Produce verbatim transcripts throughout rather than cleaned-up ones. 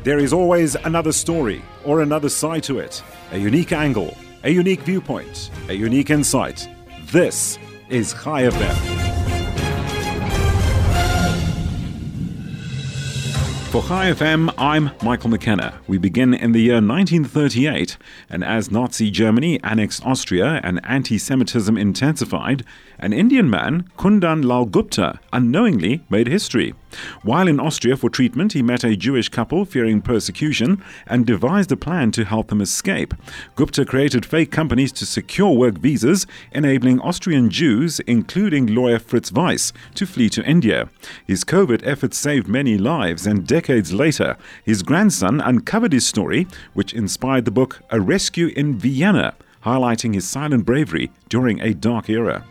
There is always another story or another side to it, a unique angle, a unique viewpoint, a unique insight. This is Chai F M. For Chai F M, I'm Michael McKenna. We begin in the year nineteen thirty-eight, and as Nazi Germany annexed Austria and anti-Semitism intensified, an Indian man, Kundan Lal Gupta, unknowingly made history. While in Austria for treatment, he met a Jewish couple fearing persecution and devised a plan to help them escape. Gupta created fake companies to secure work visas, enabling Austrian Jews, including lawyer Fritz Weiss, to flee to India. His covert efforts saved many lives, and decades later, his grandson uncovered his story, which inspired the book A Rescue in Vienna, highlighting his silent bravery during a dark era.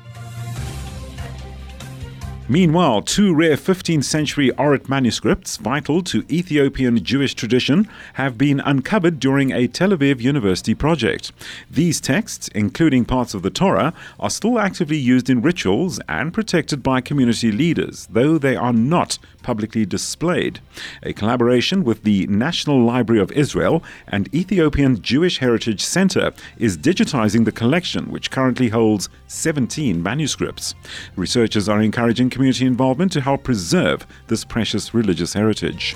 Meanwhile, two rare fifteenth century Orit manuscripts vital to Ethiopian Jewish tradition have been uncovered during a Tel Aviv University project. These texts, including parts of the Torah, are still actively used in rituals and protected by community leaders, though they are not publicly displayed. A collaboration with the National Library of Israel and Ethiopian Jewish Heritage Center is digitizing the collection, which currently holds seventeen manuscripts. Researchers are encouraging community involvement to help preserve this precious religious heritage.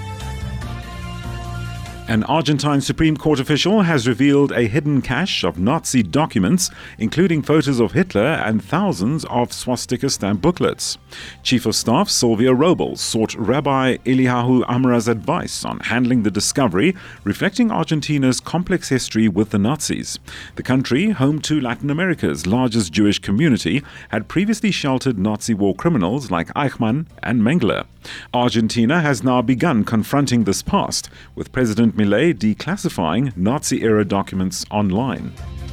An Argentine Supreme Court official has revealed a hidden cache of Nazi documents, including photos of Hitler and thousands of swastika stamp booklets. Chief of Staff Sylvia Robles sought Rabbi Eliyahu Amara's advice on handling the discovery, reflecting Argentina's complex history with the Nazis. The country, home to Latin America's largest Jewish community, had previously sheltered Nazi war criminals like Eichmann and Mengele. Argentina has now begun confronting this past, with President Milei declassifying Nazi-era documents online.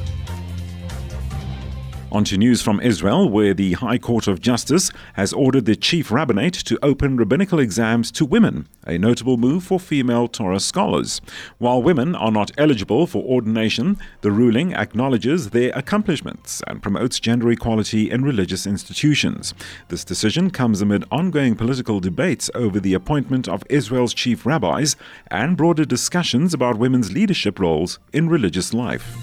On to news from Israel, where the High Court of Justice has ordered the chief rabbinate to open rabbinical exams to women, a notable move for female Torah scholars. While women are not eligible for ordination, the ruling acknowledges their accomplishments and promotes gender equality in religious institutions. This decision comes amid ongoing political debates over the appointment of Israel's chief rabbis and broader discussions about women's leadership roles in religious life.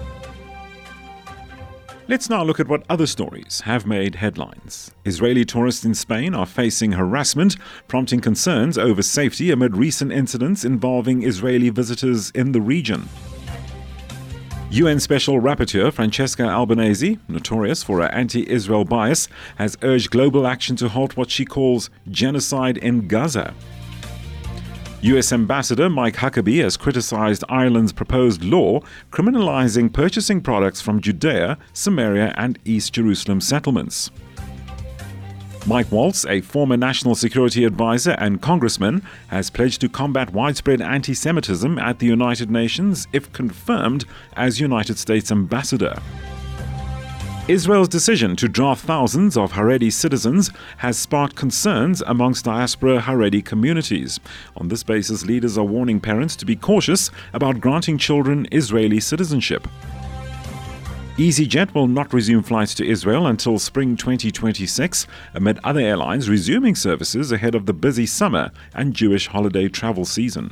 Let's now look at what other stories have made headlines. Israeli tourists in Spain are facing harassment, prompting concerns over safety amid recent incidents involving Israeli visitors in the region. U N Special Rapporteur Francesca Albanese, notorious for her anti-Israel bias, has urged global action to halt what she calls genocide in Gaza. U S Ambassador Mike Huckabee has criticized Ireland's proposed law criminalizing purchasing products from Judea, Samaria, and East Jerusalem settlements. Mike Waltz, a former national security advisor and congressman, has pledged to combat widespread anti-Semitism at the United Nations if confirmed as United States ambassador. Israel's decision to draft thousands of Haredi citizens has sparked concerns amongst diaspora Haredi communities. On this basis, leaders are warning parents to be cautious about granting children Israeli citizenship. EasyJet will not resume flights to Israel until spring twenty twenty-six, amid other airlines resuming services ahead of the busy summer and Jewish holiday travel season.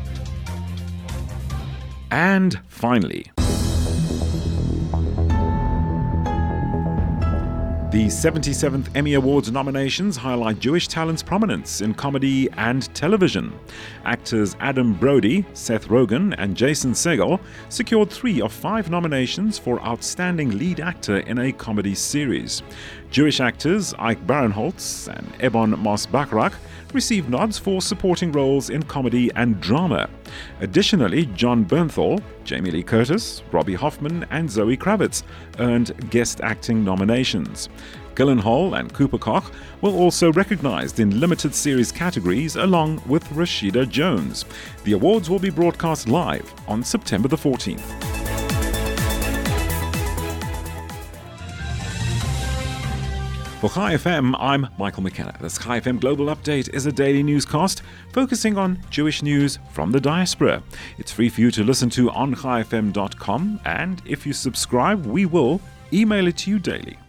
And finally, the seventy-seventh Emmy Awards nominations highlight Jewish talent's prominence in comedy and television. Actors Adam Brody, Seth Rogen, and Jason Segel secured three of five nominations for Outstanding Lead Actor in a Comedy Series. Jewish actors Ike Barinholtz and Ebon Moss-Bachrach received nods for supporting roles in comedy and drama. Additionally, John Bernthal, Jamie Lee Curtis, Robbie Hoffman, and Zoe Kravitz earned guest acting nominations. Gyllenhaal and Cooper Koch were also recognized in limited series categories along with Rashida Jones. The awards will be broadcast live on September the fourteenth. For Chai F M, I'm Michael McKenna. This Chai F M Global Update is a daily newscast focusing on Jewish news from the diaspora. It's free for you to listen to on chai f m dot com, and if you subscribe, we will email it to you daily.